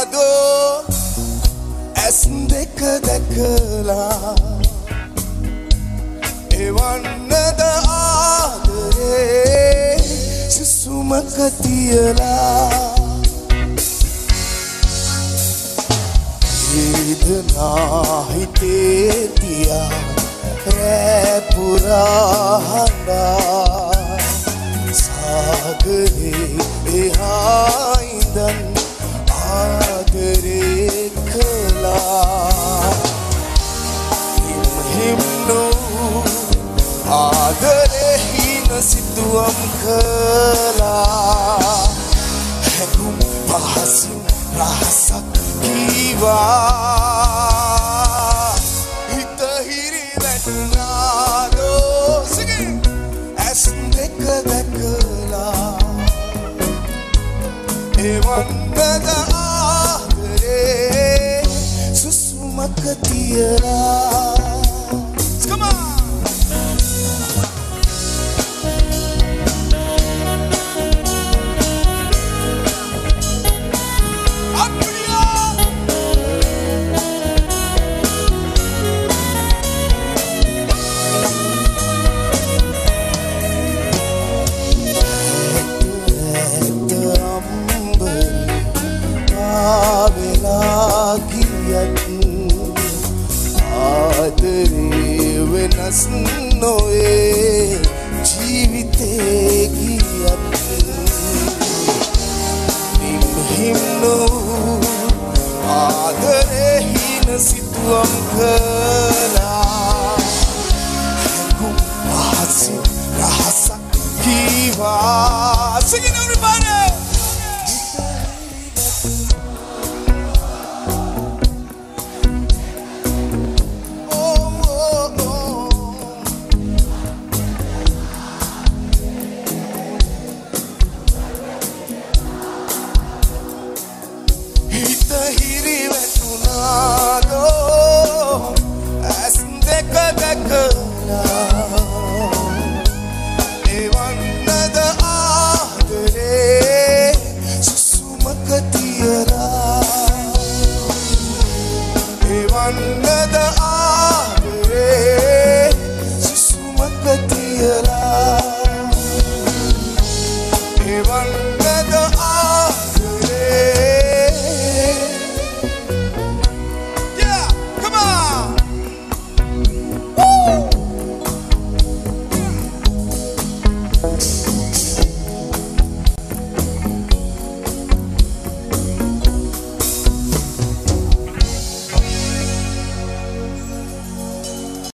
දුවනදෝ ඇස් දෙක දැකලා එවන්නද ආදරේ සුසුමක තියලා වේදනා හිතේ තියා රැ පුරා හඬා සාගරේ එහා ඉඳන් ආදරේ කළා හිම්නෝ ආදරේ හින සිතුවම් කළා හැඟුම් පහසින් රහසක් කීවා හිත හිරි වැටුණාදෝ ඇස් දෙක දැකලා එවන්නද ආදරේ සුසුමක තියලා Come on! ආදරේ වෙනස් නොවේ ජීවිතේ ගියත් හිම්නෝ ආදරේ හින සිතුවම් කළා හැඟුම් පහසින් රහසක් කීවා Sing it everybody! හිරි වැටුණාදෝ ඇස් දෙක දැකලා එවන්නද ආදරේ සුසුමක තියලා එවන්න